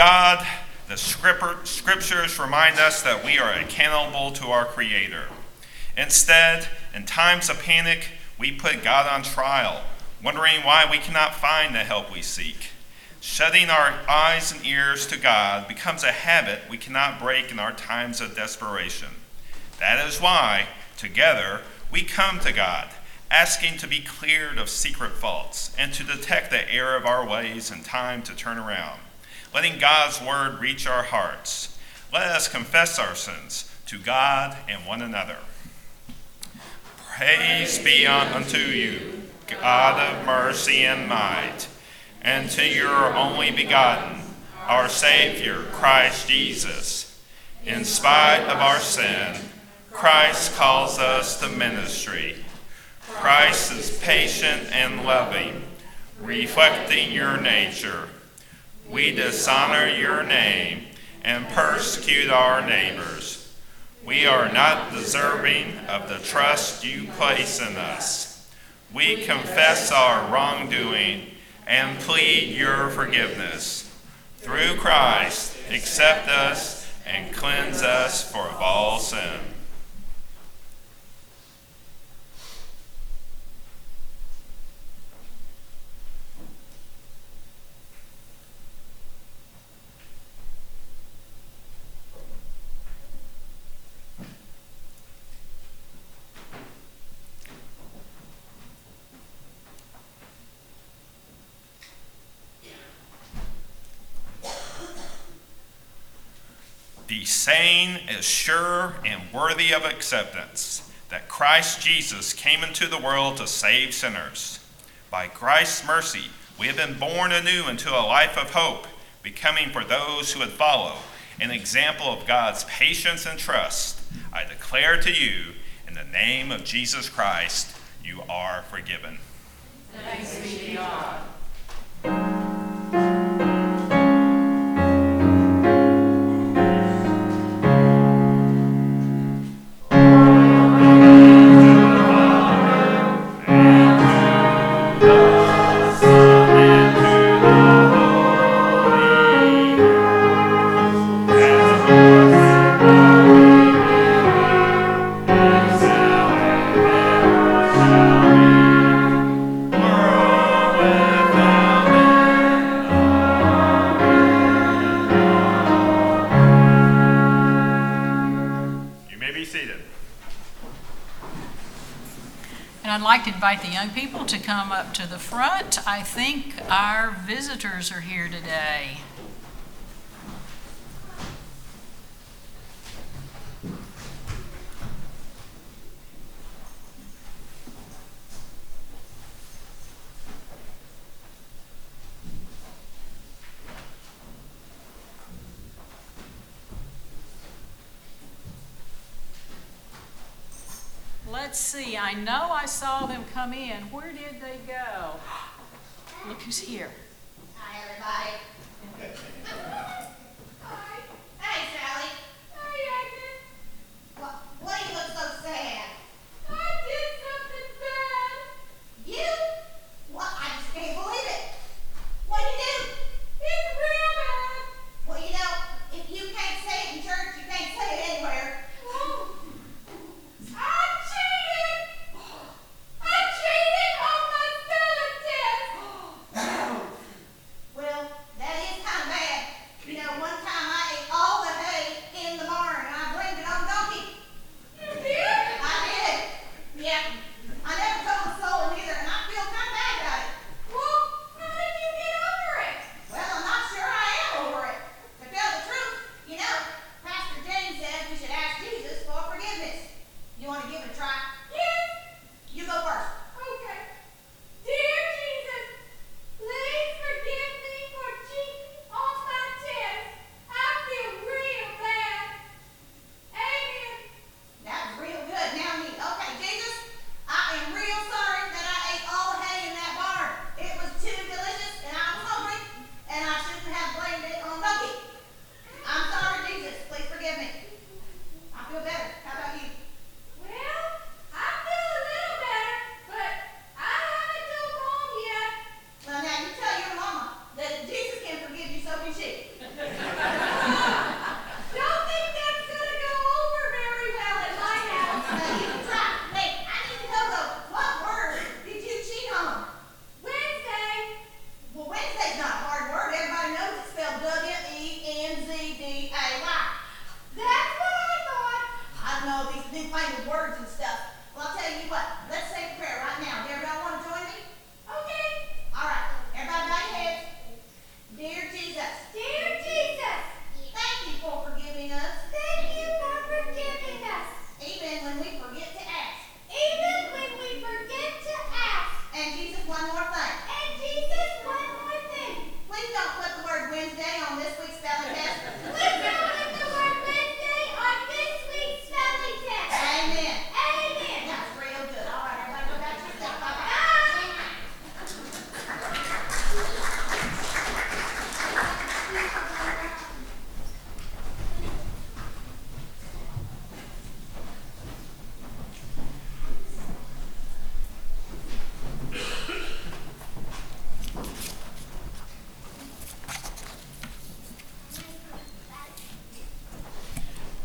God, the scriptures remind us that we are accountable to our Creator. Instead, in times of panic, we put God on trial, wondering why we cannot find the help we seek. Shutting our eyes and ears to God becomes a habit we cannot break in our times of desperation. That is why, together, we come to God, asking to be cleared of secret faults and to detect the error of our ways in time to turn around. Letting God's word reach our hearts. Let us confess our sins to God and one another. Praise be unto you, God of mercy and might, and to your only begotten, our Savior, Christ Jesus. In spite of our sin, Christ calls us to ministry. Christ is patient and loving, reflecting your nature. We dishonor your name and persecute our neighbors. We are not deserving of the trust you place in us. We confess our wrongdoing and plead your forgiveness. Through Christ, accept us and cleanse us for of all sin. The saying is sure and worthy of acceptance, that Christ Jesus came into the world to save sinners. By Christ's mercy, we have been born anew into a life of hope, becoming for those who would follow an example of God's patience and trust. I declare to you, in the name of Jesus Christ, you are forgiven. Thanks be to God. I'd like to invite the young people to come up to the front. I think our visitors are here today. Let's see, I know I saw them come in. Where did they go? Look who's here. Hi, everybody. Hi. Hey, Sally. Hi, Agnes. Why do you look so sad? I did something bad. You? Well, I just can't believe it. What'd you do? It's real bad. Well, you know, if you can't say it in church, you can't say it anywhere. I cheated on my spelling test. Well,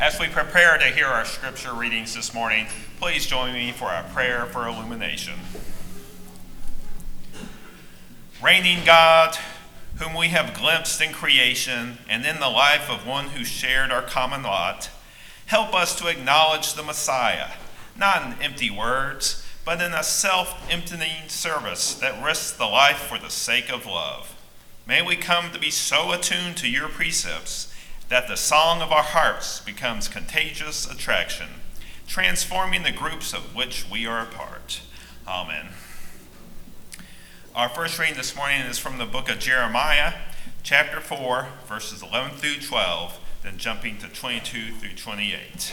As we prepare to hear our scripture readings this morning, please join me for a prayer for illumination. Reigning God, whom we have glimpsed in creation and in the life of one who shared our common lot, help us to acknowledge the Messiah, not in empty words, but in a self-emptying service that risks the life for the sake of love. May we come to be so attuned to your precepts that the song of our hearts becomes contagious attraction, transforming the groups of which we are a part. Amen. Our first reading this morning is from the book of Jeremiah, chapter 4, verses 11 through 12, then jumping to 22 through 28.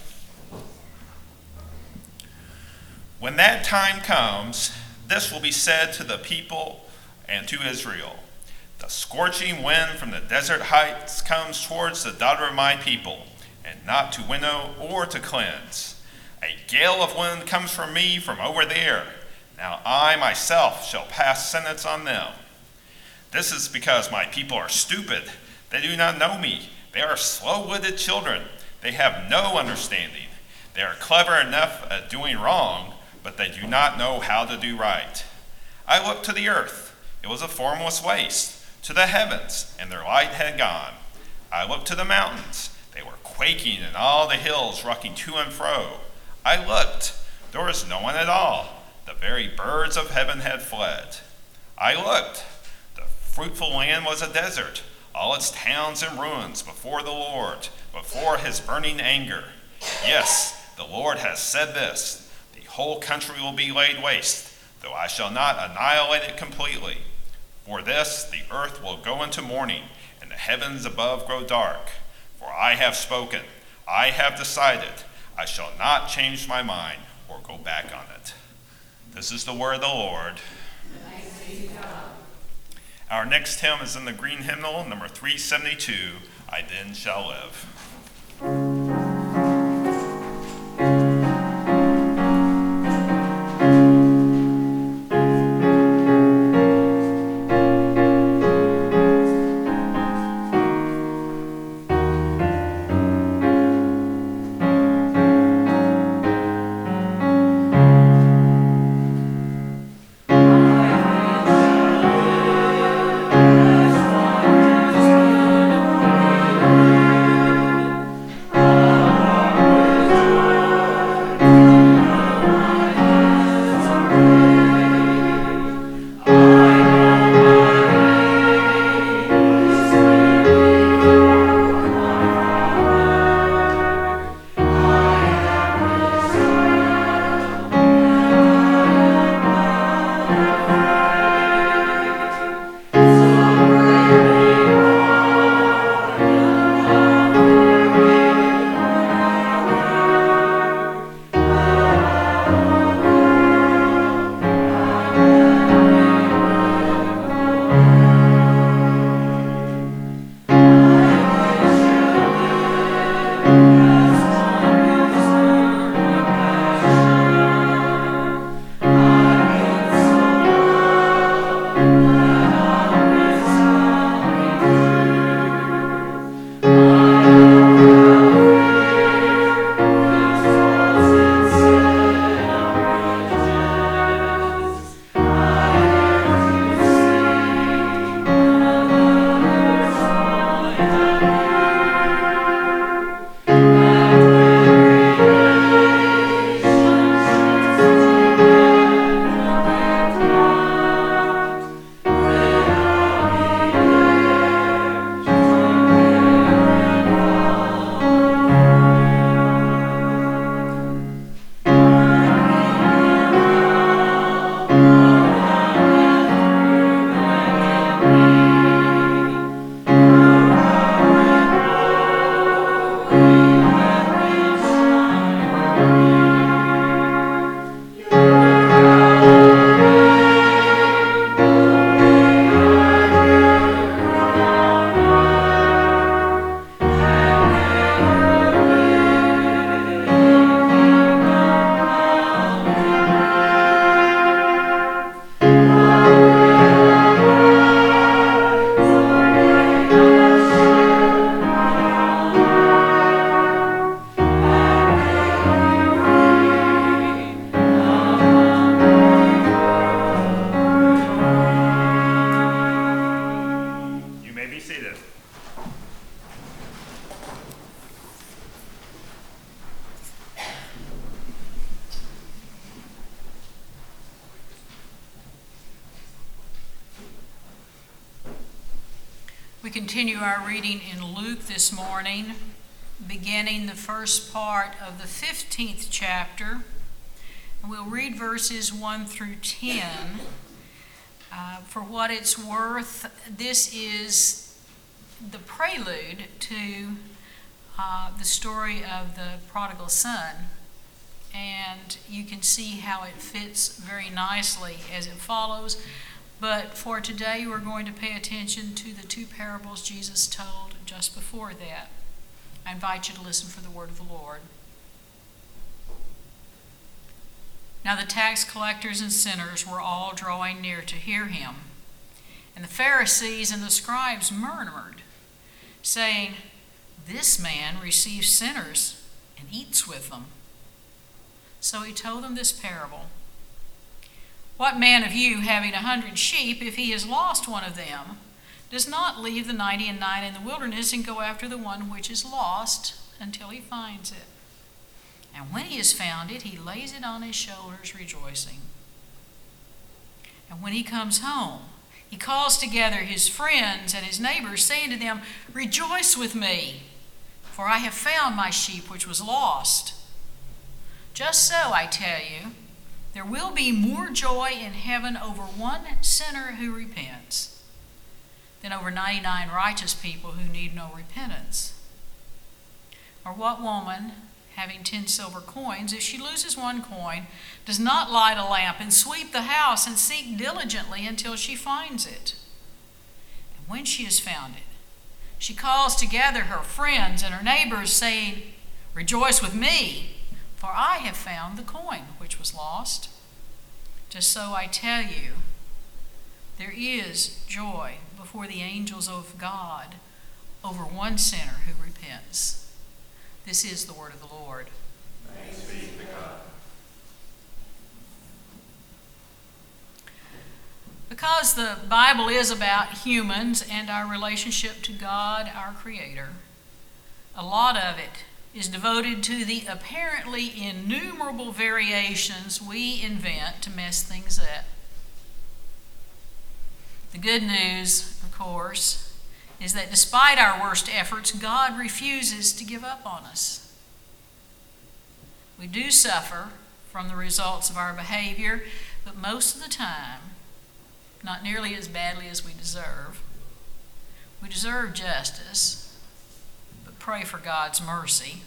When that time comes, this will be said to the people and to Israel. The scorching wind from the desert heights comes towards the daughter of my people, and not to winnow or to cleanse. A gale of wind comes from me from over there. Now I myself shall pass sentence on them. This is because my people are stupid. They do not know me. They are slow-witted children. They have no understanding. They are clever enough at doing wrong, but they do not know how to do right. I looked to the earth. It was a formless waste. To the heavens, and their light had gone. I looked to the mountains. They were quaking, and all the hills rocking to and fro. I looked. There was no one at all. The very birds of heaven had fled. I looked. The fruitful land was a desert, all its towns in ruins before the Lord, before his burning anger. Yes, the Lord has said this. The whole country will be laid waste, though I shall not annihilate it completely. For this, the earth will go into mourning, and the heavens above grow dark. For I have spoken, I have decided, I shall not change my mind or go back on it. This is the word of the Lord. Thanks be to God. Our next hymn is in the green hymnal, number 372, I Then Shall Live. I continue our reading in Luke this morning, beginning the first part of the 15th chapter. And we'll read verses 1 through 10. For what it's worth, this is the prelude to the story of the prodigal son. And you can see how it fits very nicely as it follows. But for today, we're going to pay attention to the two parables Jesus told just before that. I invite you to listen for the word of the Lord. Now the tax collectors and sinners were all drawing near to hear him. And the Pharisees and the scribes murmured, saying, "This man receives sinners and eats with them." So he told them this parable. "What man of you, having 100 sheep, if he has lost one of them, does not leave the 99 in the wilderness and go after the one which is lost until he finds it? And when he has found it, he lays it on his shoulders, rejoicing. And when he comes home, he calls together his friends and his neighbors, saying to them, 'Rejoice with me, for I have found my sheep which was lost.' Just so, I tell you, there will be more joy in heaven over one sinner who repents than over 99 righteous people who need no repentance. Or what woman, having 10 silver coins, if she loses one coin, does not light a lamp and sweep the house and seek diligently until she finds it? And when she has found it, she calls together her friends and her neighbors, saying, 'Rejoice with me, for I have found the coin which was lost.' Just so, I tell you, there is joy before the angels of God over one sinner who repents." This is the word of the Lord. Thanks be to God. Because the Bible is about humans and our relationship to God, our Creator, a lot of it is devoted to the apparently innumerable variations we invent to mess things up. The good news, of course, is that despite our worst efforts, God refuses to give up on us. We do suffer from the results of our behavior, but most of the time, not nearly as badly as we deserve. We deserve justice, but pray for God's mercy.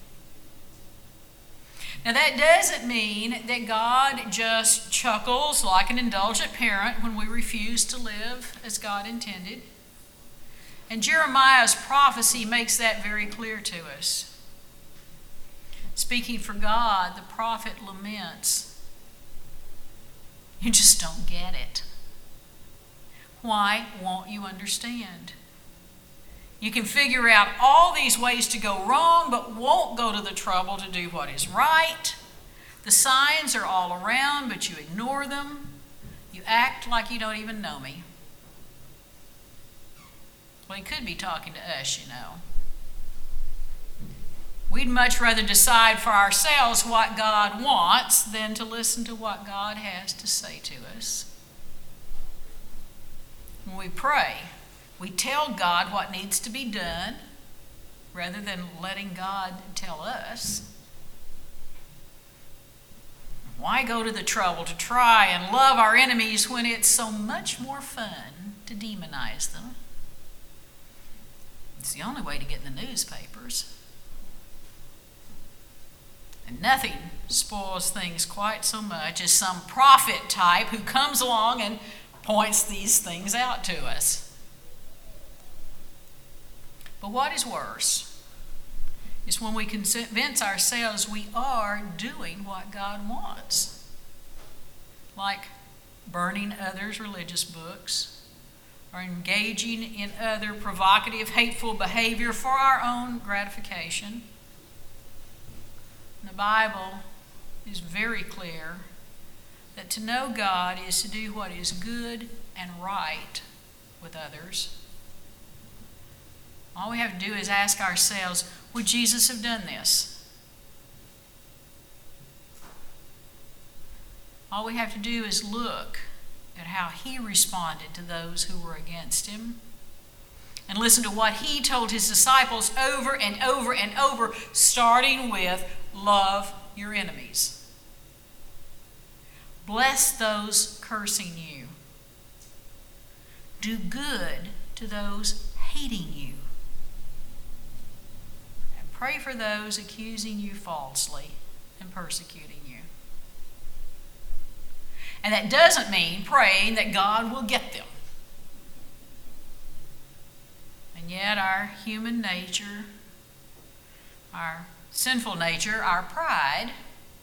Now that doesn't mean that God just chuckles like an indulgent parent when we refuse to live as God intended. And Jeremiah's prophecy makes that very clear to us. Speaking for God, the prophet laments, "You just don't get it. Why won't you understand? You can figure out all these ways to go wrong, but won't go to the trouble to do what is right. The signs are all around, but you ignore them. You act like you don't even know me." Well, he could be talking to us, you know. We'd much rather decide for ourselves what God wants than to listen to what God has to say to us. When we pray, we tell God what needs to be done rather than letting God tell us. Why go to the trouble to try and love our enemies when it's so much more fun to demonize them? It's the only way to get in the newspapers. And nothing spoils things quite so much as some prophet type who comes along and points these things out to us. But what is worse is when we convince ourselves we are doing what God wants, like burning others' religious books or engaging in other provocative, hateful behavior for our own gratification. The Bible is very clear that to know God is to do what is good and right with others. All we have to do is ask ourselves, would Jesus have done this? All we have to do is look at how he responded to those who were against him and listen to what he told his disciples over and over and over, starting with love your enemies. Bless those cursing you. Do good to those hating you. And pray for those accusing you falsely and persecuting you. And that doesn't mean praying that God will get them. And yet our human nature, our sinful nature, our pride,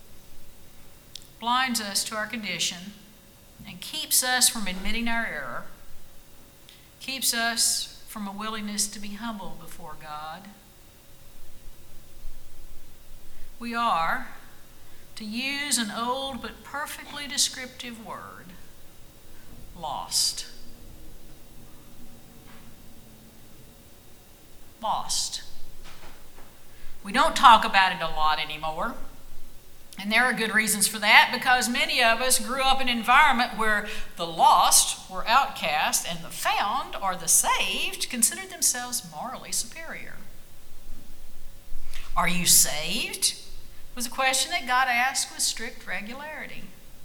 blinds us to our condition and keeps us from admitting our error, keeps us from a willingness to be humble before God. We are, to use an old but perfectly descriptive word, lost. Lost. We don't talk about it a lot anymore. And there are good reasons for that, because many of us grew up in an environment where the lost were outcast and the found, or the saved, considered themselves morally superior. Are you saved? Was a question that God asked with strict regularity.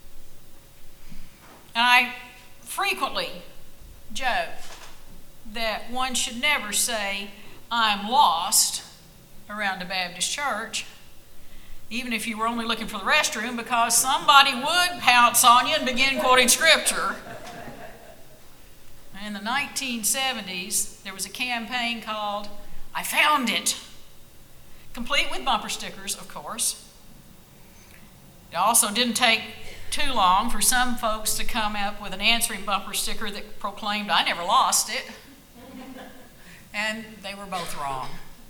And I frequently joke that one should never say, I'm lost, around a Baptist church, even if you were only looking for the restroom, because somebody would pounce on you and begin quoting scripture. In the 1970s, there was a campaign called I Found It, complete with bumper stickers, of course. It also didn't take too long for some folks to come up with an answering bumper sticker that proclaimed, I never lost it. And they were both wrong.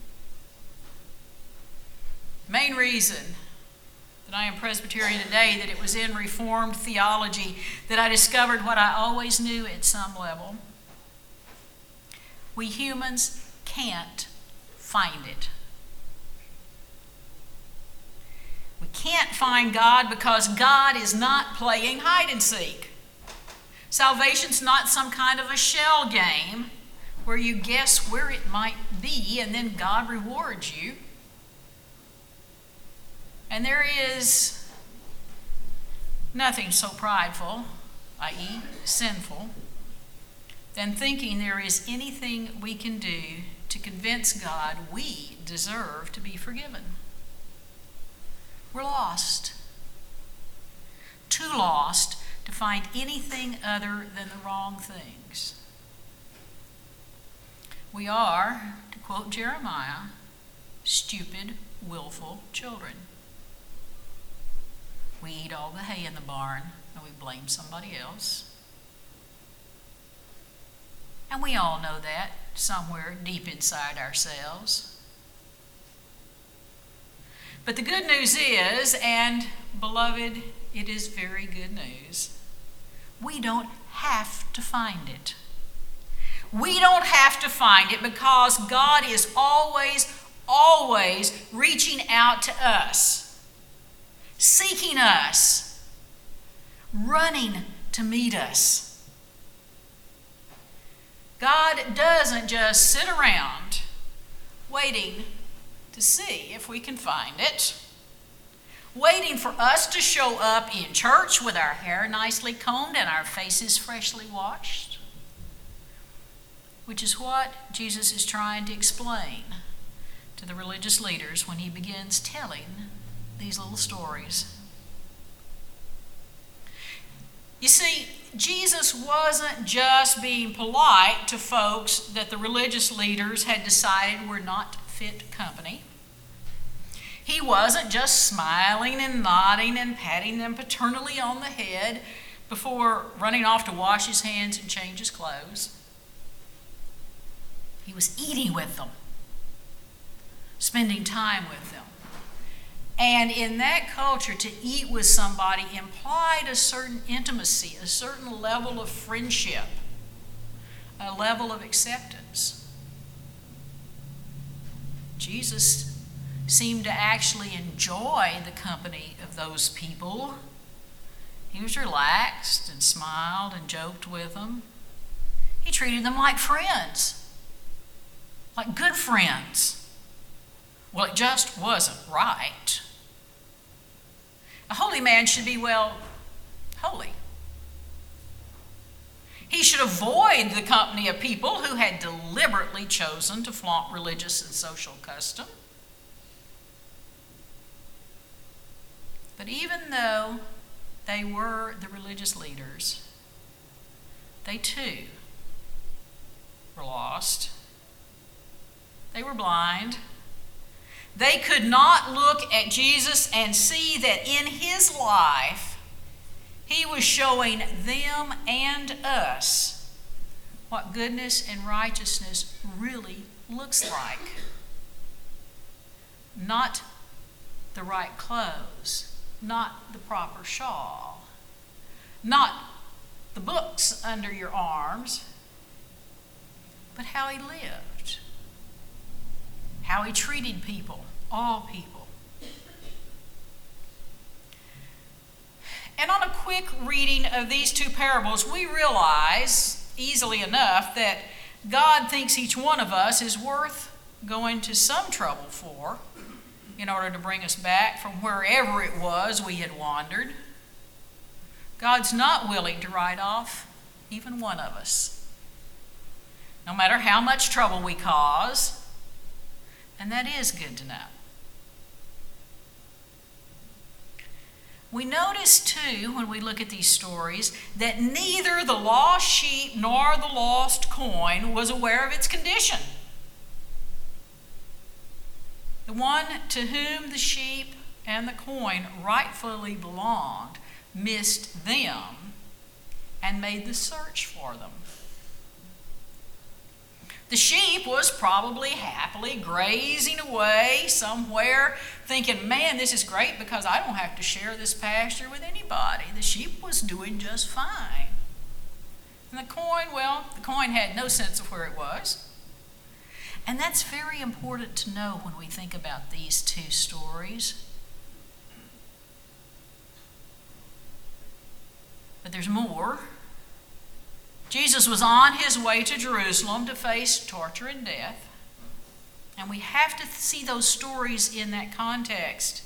Main reason that I am Presbyterian today, that it was in Reformed theology that I discovered what I always knew at some level. We humans can't find it. We can't find God because God is not playing hide and seek. Salvation's not some kind of a shell game where you guess where it might be and then God rewards you. And there is nothing so prideful, i.e., sinful, than thinking there is anything we can do to convince God we deserve to be forgiven. We're lost. Too lost to find anything other than the wrong things. We are, to quote Jeremiah, stupid, willful children. We eat all the hay in the barn and we blame somebody else. And we all know that somewhere deep inside ourselves. But the good news is, and beloved, it is very good news, we don't have to find it. We don't have to find it because God is always reaching out to us, seeking us, running to meet us. God doesn't just sit around waiting to see if we can find it, waiting for us to show up in church with our hair nicely combed and our faces freshly washed, which is what Jesus is trying to explain to the religious leaders when he begins telling these little stories. You see, Jesus wasn't just being polite to folks that the religious leaders had decided were not fit company. He wasn't just smiling and nodding and patting them paternally on the head before running off to wash his hands and change his clothes. He was eating with them, spending time with them. And in that culture, to eat with somebody implied a certain intimacy, a certain level of friendship, a level of acceptance. Jesus seemed to actually enjoy the company of those people. He was relaxed and smiled and joked with them. He treated them like friends. like good friends. Well, it just wasn't right. A holy man should be, well, holy. He should avoid the company of people who had deliberately chosen to flaunt religious and social custom. But even though they were the religious leaders, they too were lost. They were blind. They could not look at Jesus and see that in his life, he was showing them and us what goodness and righteousness really looks like. Not the right clothes, not the proper shawl, not the books under your arms, but how he lived, how he treated people, all people. And on a quick reading of these two parables, we realize easily enough that God thinks each one of us is worth going to some trouble for in order to bring us back from wherever it was we had wandered. God's not willing to write off even one of us, no matter how much trouble we cause, and that is good to know. We notice, too, when we look at these stories, that neither the lost sheep nor the lost coin was aware of its condition. The one to whom the sheep and the coin rightfully belonged missed them and made the search for them. The sheep was probably happily grazing away somewhere, thinking, man, this is great because I don't have to share this pasture with anybody. The sheep was doing just fine. And the coin, well, the coin had no sense of where it was. And that's very important to know when we think about these two stories. But there's more. Jesus was on his way to Jerusalem to face torture and death. And we have to see those stories in that context.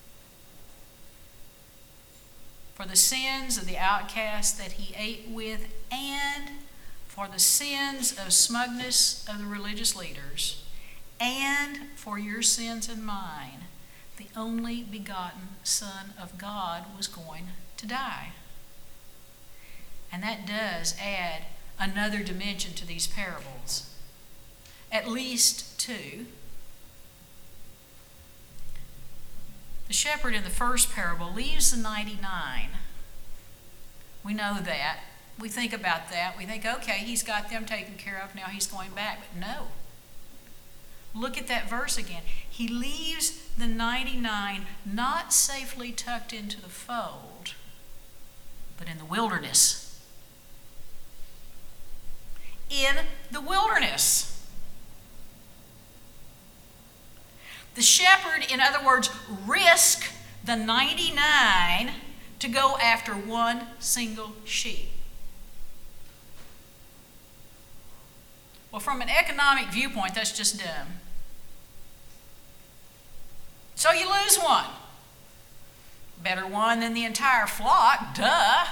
For the sins of the outcast that he ate with, and for the sins of smugness of the religious leaders, and for your sins and mine, the only begotten Son of God was going to die. And that does add another dimension to these parables. At least two. The shepherd in the first parable leaves the 99. We know that. We think about that. We think, okay, he's got them taken care of. Now he's going back. But no. Look at that verse again. He leaves the 99 not safely tucked into the fold, but in the wilderness. In the wilderness. The shepherd, in other words, risked the 99 to go after one single sheep. Well, from an economic viewpoint, that's just dumb. So you lose one. Better one than the entire flock, duh.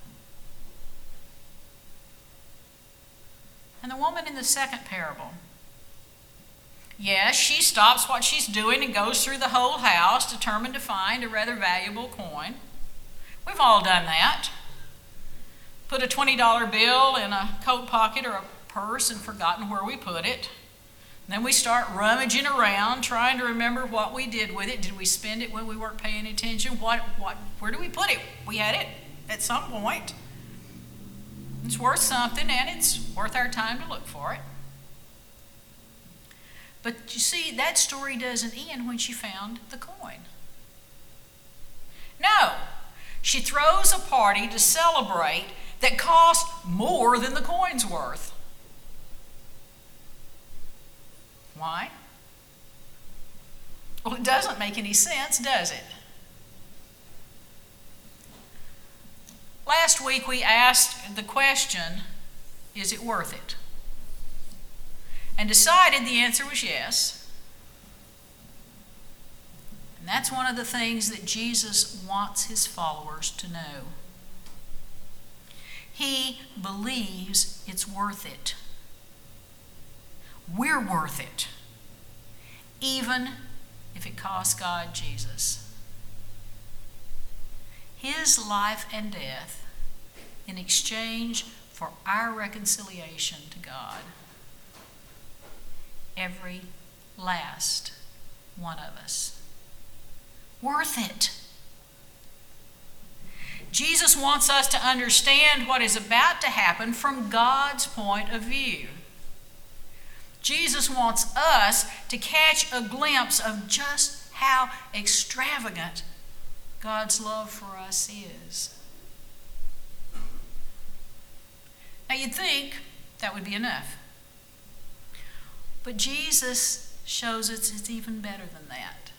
And the woman in the second parable. Yes, she stops what she's doing and goes through the whole house, determined to find a rather valuable coin. We've all done that. Put a $20 bill in a coat pocket or a purse and forgotten where we put it. And then we start rummaging around, trying to remember what we did with it. Did we spend it when we weren't paying attention? Where did we put it? We had it at some point. It's worth something, and it's worth our time to look for it. But you see, that story doesn't end when she found the coin. No, she throws a party to celebrate that cost more than the coin's worth. Why? Well, it doesn't make any sense, does it? Last week we asked the question, is it worth it? and decided the answer was yes. And that's one of the things that Jesus wants his followers to know. He believes it's worth it. We're worth it, even if it costs God Jesus his life and death in exchange for our reconciliation to God. Every last one of us. Worth it. Jesus wants us to understand what is about to happen from God's point of view. Jesus wants us to catch a glimpse of just how extravagant God's love for us is. Now you'd think that would be enough. But Jesus shows us it's even better than that.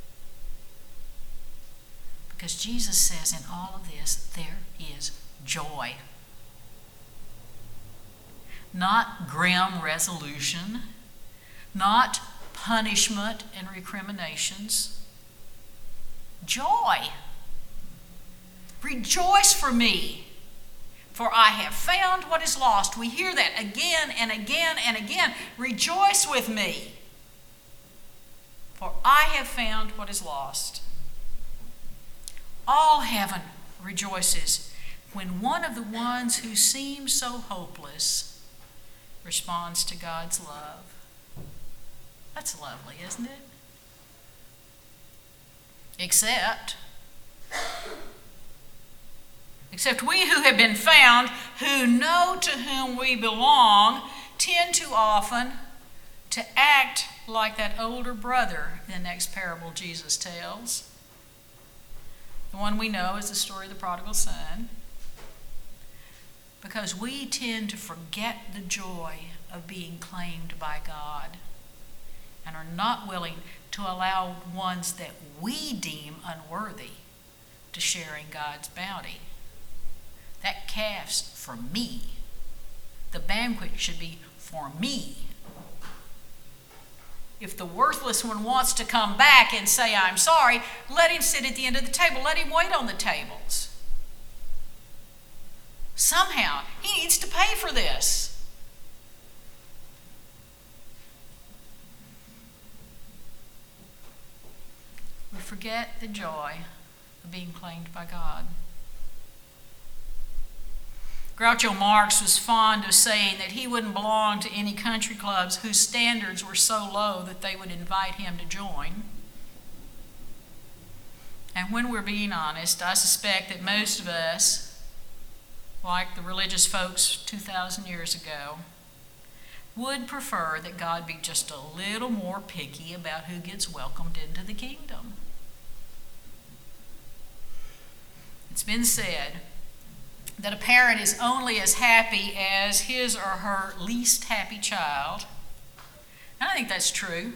Because Jesus says in all of this, there is joy. Not grim resolution, not punishment and recriminations. Joy. Rejoice for me, for I have found what is lost. We hear that again and again and again. Rejoice with me, for I have found what is lost. All heaven rejoices when one of the ones who seem so hopeless responds to God's love. That's lovely, isn't it? Except we who have been found, who know to whom we belong, tend too often to act like that older brother in the next parable Jesus tells. The one we know is the story of the prodigal son. Because we tend to forget the joy of being claimed by God and are not willing to allow ones that we deem unworthy to share in God's bounty. That calf's for me. The banquet should be for me. If the worthless one wants to come back and say, I'm sorry, let him sit at the end of the table. Let him wait on the tables. Somehow, he needs to pay for this. We forget the joy of being claimed by God. Groucho Marx was fond of saying that he wouldn't belong to any country clubs whose standards were so low that they would invite him to join. And when we're being honest, I suspect that most of us, like the religious folks 2,000 years ago, would prefer that God be just a little more picky about who gets welcomed into the kingdom. It's been said that a parent is only as happy as his or her least happy child. And I think that's true.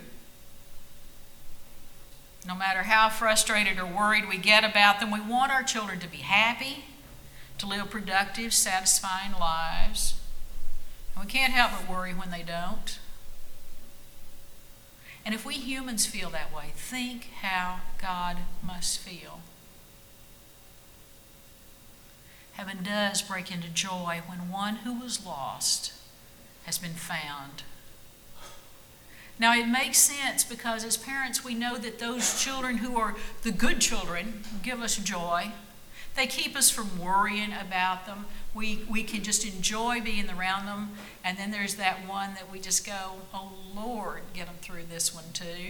No matter how frustrated or worried we get about them, we want our children to be happy, to live productive, satisfying lives. And we can't help but worry when they don't. And if we humans feel that way, think how God must feel. Heaven does break into joy when one who was lost has been found. Now it makes sense because as parents we know that those children who are the good children give us joy. They keep us from worrying about them. We can just enjoy being around them. And then there's that one that we just go, oh Lord, get them through this one too.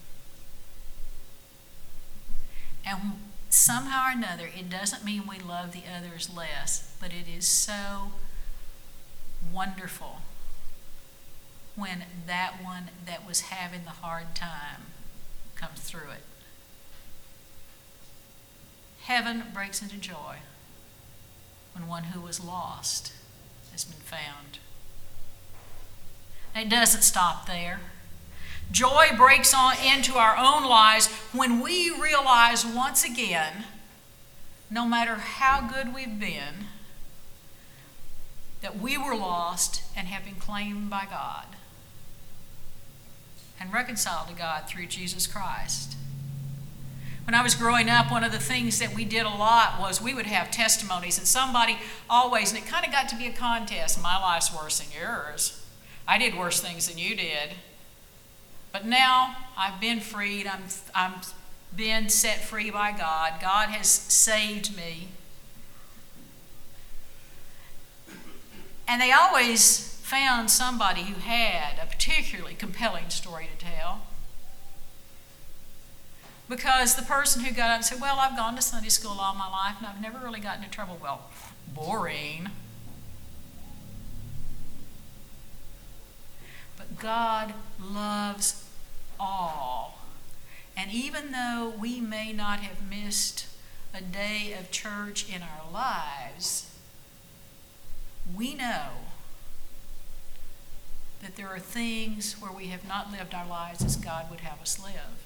And somehow or another, it doesn't mean we love the others less, but it is so wonderful when that one that was having the hard time comes through it. Heaven breaks into joy when one who was lost has been found. And it doesn't stop there. Joy breaks on into our own lives when we realize once again, no matter how good we've been, that we were lost and have been claimed by God. and reconciled to God through Jesus Christ. When I was growing up, one of the things that we did a lot was we would have testimonies, and somebody always, and it kind of got to be a contest. My life's worse than yours. I did worse things than you did. But now I've been freed. I'm been set free by God. God has saved me. And they always found somebody who had a particularly compelling story to tell. Because the person who got up and said, well, I've gone to Sunday school all my life and I've never really gotten into trouble. Well, boring. But God loves all. And even though we may not have missed a day of church in our lives, we know that there are things where we have not lived our lives as God would have us live.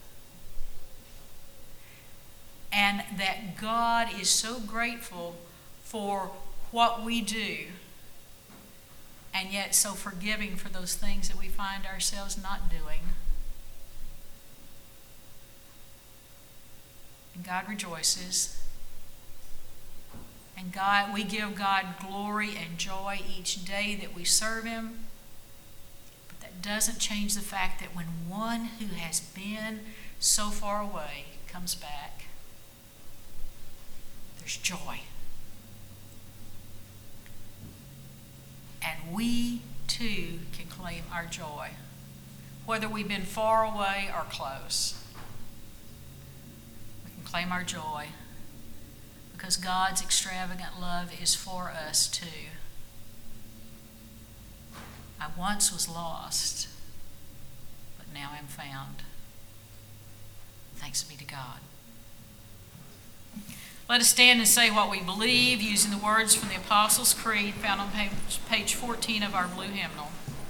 And that God is so grateful for what we do, and yet so forgiving for those things that we find ourselves not doing. And God rejoices. And we give God glory and joy each day that we serve Him. But that doesn't change the fact that when one who has been so far away comes back, there's joy. And we too can claim our joy, whether we've been far away or close. We can claim our joy because God's extravagant love is for us too. I once was lost, but now I'm found. Thanks be to God. Let us stand and say what we believe using the words from the Apostles' Creed found on page 14 of our blue hymnal.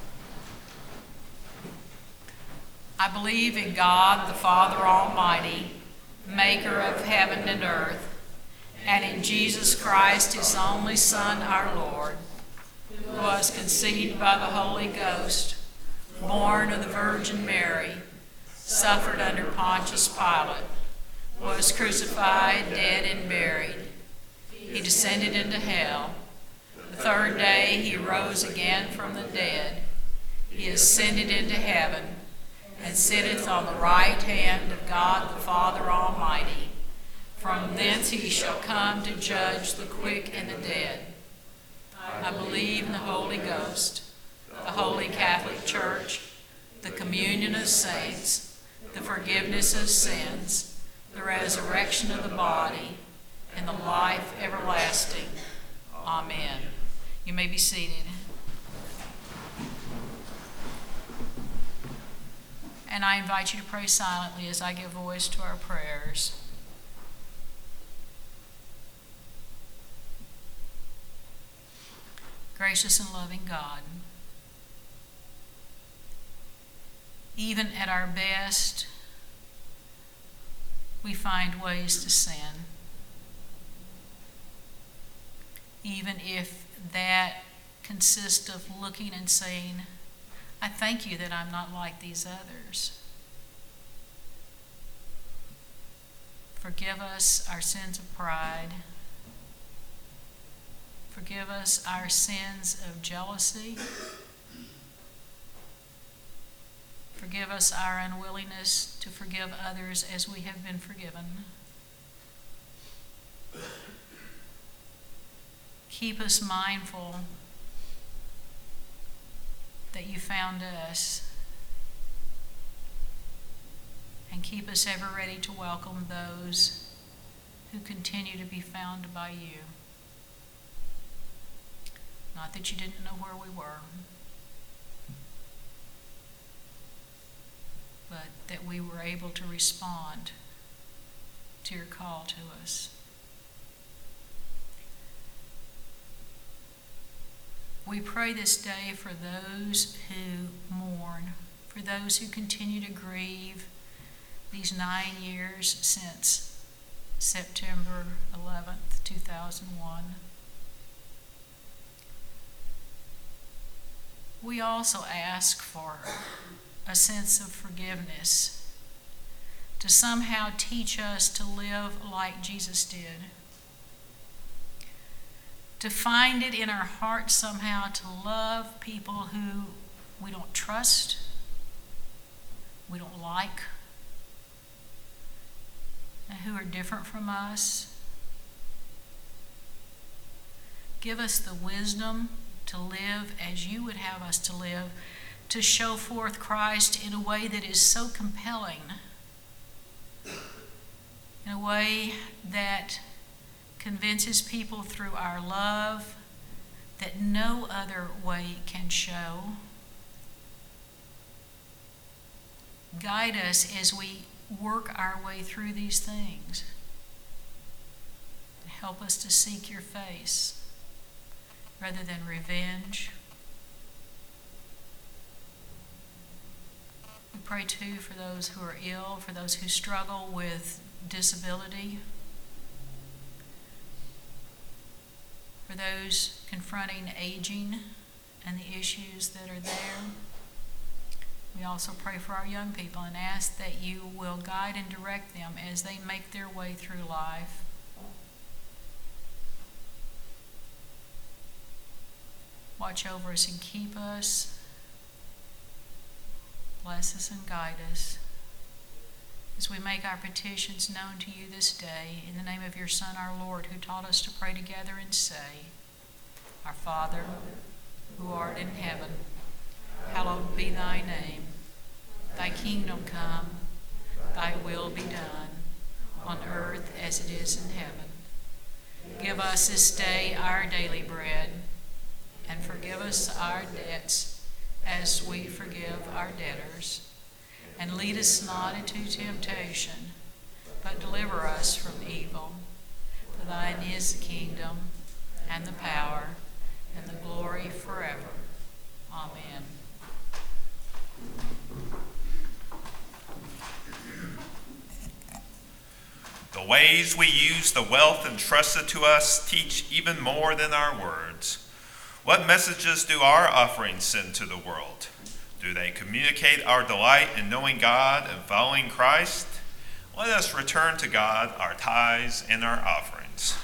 I believe in God, the Father Almighty, maker of heaven and earth, and in Jesus Christ, His only Son, our Lord, who was conceived by the Holy Ghost, born of the Virgin Mary, suffered under Pontius Pilate, was crucified, dead, and buried. He descended into hell. The third day He rose again from the dead. He ascended into heaven and sitteth on the right hand of God the Father Almighty. From thence He shall come to judge the quick and the dead. I believe in the Holy Ghost, the Holy Catholic Church, the communion of saints, the forgiveness of sins, the resurrection of the body, and the life everlasting. Amen. You may be seated. And I invite you to pray silently as I give voice to our prayers. Gracious and loving God, even at our best, we find ways to sin. Even if that consists of looking and saying, I thank you that I'm not like these others. Forgive us our sins of pride. Forgive us our sins of jealousy. Forgive us our unwillingness to forgive others as we have been forgiven. Keep us mindful that you found us, and keep us ever ready to welcome those who continue to be found by you. Not that you didn't know where we were, but that we were able to respond to your call to us. We pray this day for those who mourn, for those who continue to grieve these 9 years since September 11th, 2001. We also ask for a sense of forgiveness, to somehow teach us to live like Jesus did, to find it in our hearts somehow to love people who we don't trust, we don't like, and who are different from us. Give us the wisdom to live as you would have us to live, to show forth Christ in a way that is so compelling, in a way that convinces people through our love that no other way can show. Guide us as we work our way through these things. Help us to seek your face rather than revenge. We pray too for those who are ill, for those who struggle with disability, for those confronting aging and the issues that are there. We also pray for our young people and ask that you will guide and direct them as they make their way through life. Watch over us and keep us. Bless us and guide us as we make our petitions known to you this day. In the name of your Son, our Lord, who taught us to pray together and say, Our Father, who art in heaven, hallowed be thy name. Thy kingdom come, thy will be done, on earth as it is in heaven. Give us this day our daily bread, and forgive us our debts as we forgive our debtors. And lead us not into temptation, but deliver us from evil. For thine is the kingdom, and the power, and the glory forever. Amen. The ways we use the wealth entrusted to us teach even more than our words. What messages do our offerings send to the world? Do they communicate our delight in knowing God and following Christ? Let us return to God our tithes and our offerings.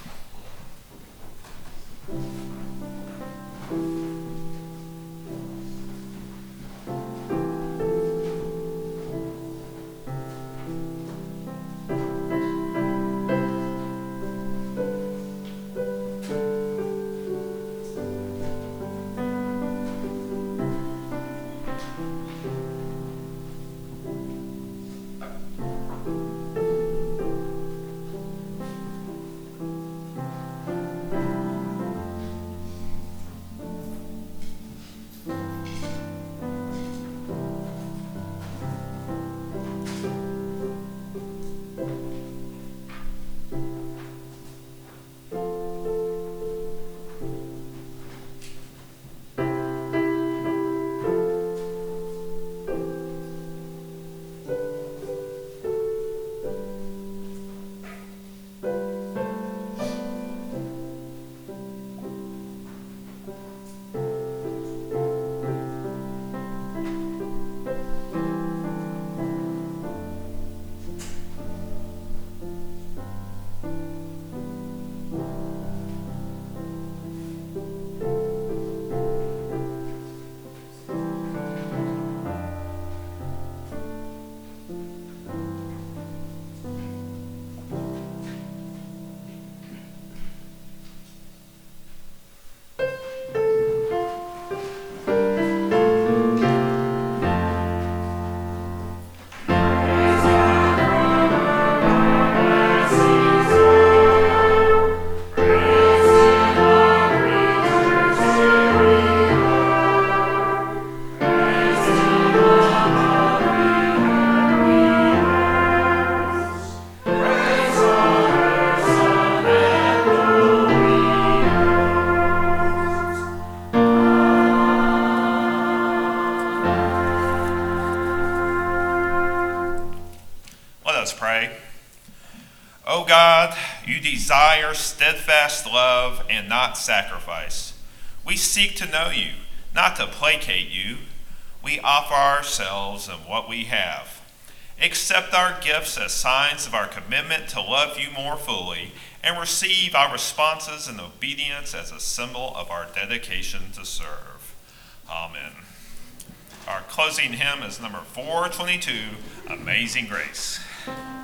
O God, you desire steadfast love and not sacrifice. We seek to know you, not to placate you. we offer ourselves and what we have. Accept our gifts as signs of our commitment to love you more fully, and receive our responses in obedience as a symbol of our dedication to serve. Amen. Our closing hymn is number 422, Amazing Grace.